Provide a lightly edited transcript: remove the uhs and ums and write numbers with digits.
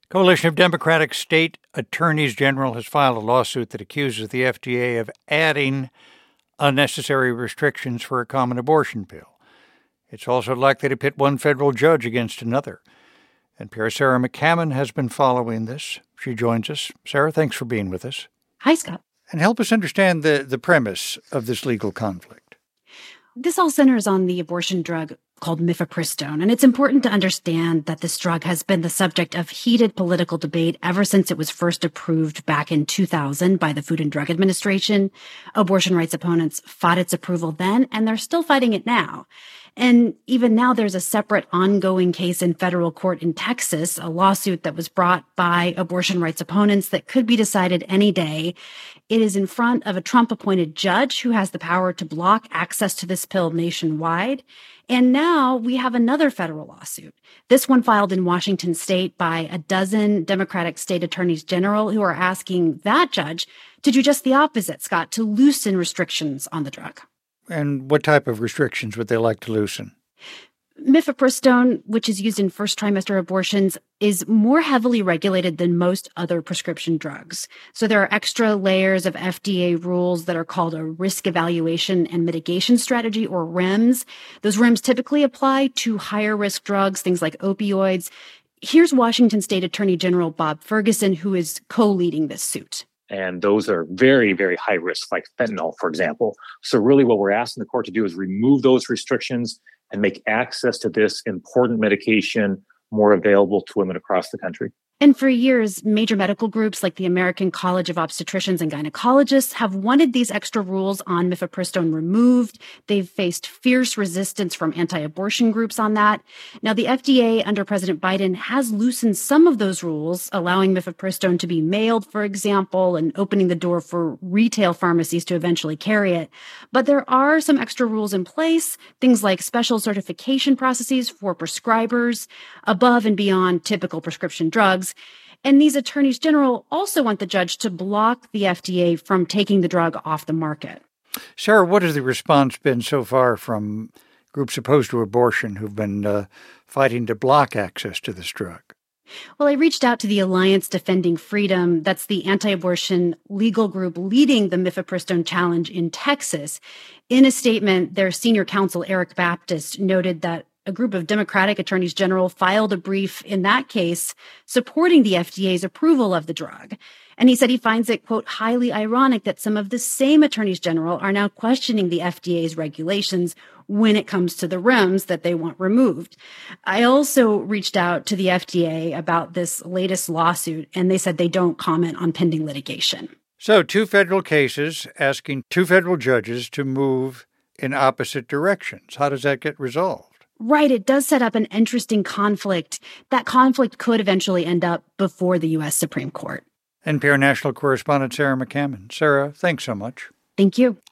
Coalition of Democratic State Attorneys General has filed a lawsuit that accuses the FDA of adding unnecessary restrictions for a common abortion pill. It's also likely to pit one federal judge against another. NPR's Sarah McCammon has been following this. She joins us. Sarah, thanks for being with us. Hi, Scott. And help us understand the premise of this legal conflict. This all centers on the abortion drug called mifepristone, and it's important to understand that this drug has been the subject of heated political debate ever since it was first approved back in 2000 by the Food and Drug Administration. Abortion rights opponents fought its approval then, and they're still fighting it now. And even now, there's a separate ongoing case in federal court in Texas, a lawsuit that was brought by abortion rights opponents that could be decided any day. It is in front of a Trump-appointed judge who has the power to block access to this pill nationwide. And now we have another federal lawsuit, this one filed in Washington state by a dozen Democratic state attorneys general who are asking that judge to do just the opposite, Scott, to loosen restrictions on the drug. And what type of restrictions would they like to loosen? Mifepristone, which is used in first trimester abortions, is more heavily regulated than most other prescription drugs. So there are extra layers of FDA rules that are called a risk evaluation and mitigation strategy, or REMS. Those REMS typically apply to higher risk drugs, things like opioids. Here's Washington State Attorney General Bob Ferguson, who is co-leading this suit. And those are very, very high risk, like fentanyl, for example. So really what we're asking the court to do is remove those restrictions and make access to this important medication more available to women across the country. And for years, major medical groups like the American College of Obstetricians and Gynecologists have wanted these extra rules on mifepristone removed. They've faced fierce resistance from anti-abortion groups on that. Now, the FDA under President Biden has loosened some of those rules, allowing mifepristone to be mailed, for example, and opening the door for retail pharmacies to eventually carry it. But there are some extra rules in place, things like special certification processes for prescribers above and beyond typical prescription drugs. And these attorneys general also want the judge to block the FDA from taking the drug off the market. Sarah, what has the response been so far from groups opposed to abortion who've been fighting to block access to this drug? Well, I reached out to the Alliance Defending Freedom. That's the anti-abortion legal group leading the mifepristone challenge in Texas. In a statement, their senior counsel, Eric Baptist, noted that a group of Democratic attorneys general filed a brief in that case supporting the FDA's approval of the drug. And he said he finds it, quote, highly ironic that some of the same attorneys general are now questioning the FDA's regulations when it comes to the REMS that they want removed. I also reached out to the FDA about this latest lawsuit, and they said they don't comment on pending litigation. So 2 federal cases asking 2 federal judges to move in opposite directions. How does that get resolved? Right. It does set up an interesting conflict. That conflict could eventually end up before the U.S. Supreme Court. NPR national correspondent Sarah McCammon. Sarah, thanks so much. Thank you.